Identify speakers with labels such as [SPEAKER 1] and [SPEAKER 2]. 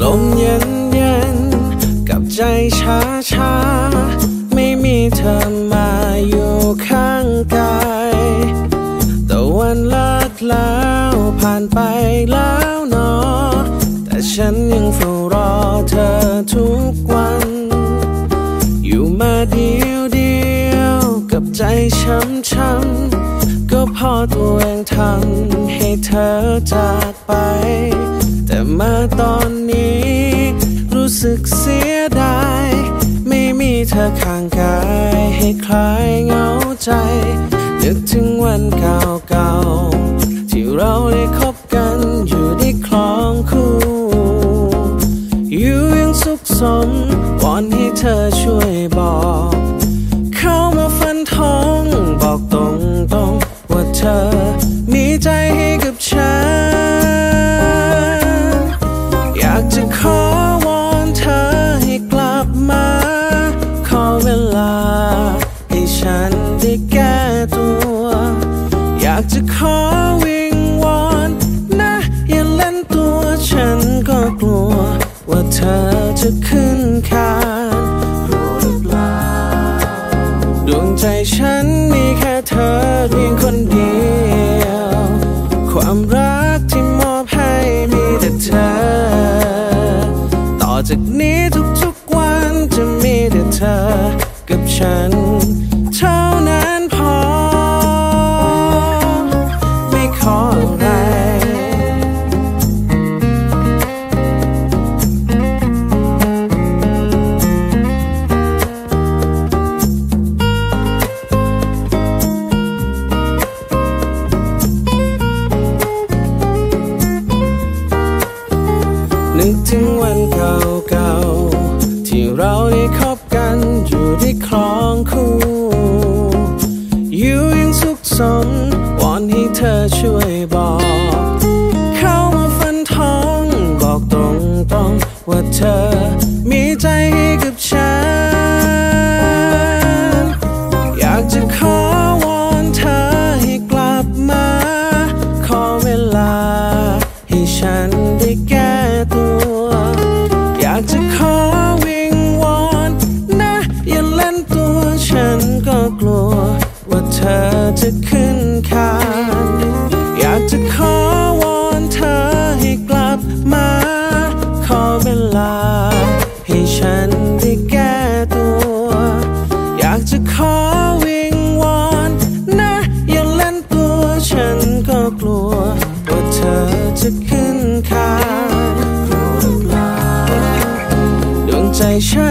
[SPEAKER 1] มเย็นเย็นกับใจช้าช้าไม่มีเธอมาอยู่ข้างกายแต่วันเลิกแล้วผ่านไปแล้วเนาะแต่ฉันยังเฝ้ารอเธอทุกวันอยู่มาเดียวกับใจช้ำๆก็พอตัวเองทำให้เธอจากไปแต่มาตอนนี้รู้สึกเสียดายไม่มีเธอข้างกายให้คลายเหงาใจนึกถึงวันเก่าๆที่เราได้คบกันอยู่ที่คลองคู่อยู่ยังสุขสมวอนให้เธอช่วยบอกเข้ามาฟันธงบอกตรงๆว่าเธอมีใจให้กับฉันอยากจะขอวอนเธอให้กลับมาขอเวลาให้ฉันได้แก้ตัวอยากจะขอวิงวอนนะอย่าเล่นตัวฉันก็กลัวว่าเธอจะขึ้นคานรู้หรือเปล่าดวงใจฉันมีแค่เธอเพียงคนเดียวความรักที่มอบให้มีแต่เธอต่อจากนี้ทุกๆวันจะมีแต่เธอกับฉันเท่านั้นพอไม่ขออะไรนึกถึงวันเก่าๆที่เราได้คบกันอยู่ที่คลองคู่อยู่ยังสุขสมวอนให้เธอช่วยบอกเข้ามาฟันธงบอกตรงๆว่าเธอมีใจให้กับฉันอยากจะขอวอนเธอให้กลับมาขอเวลาให้ฉันได้แก้ตัวอยากจะขอวิงวอนนะอย่าเล่นตัวฉันก็กลัวว่าเธอจะขึ้นคานอยากจะขอวอนเธอให้กลับมาขอเวลาให้ฉันได้แก้ตัวอยากจะขอวิงวอนนะอย่าเล่นตัวฉันก็กลัวว่าเธอจะขึ้นคานดวงใจฉั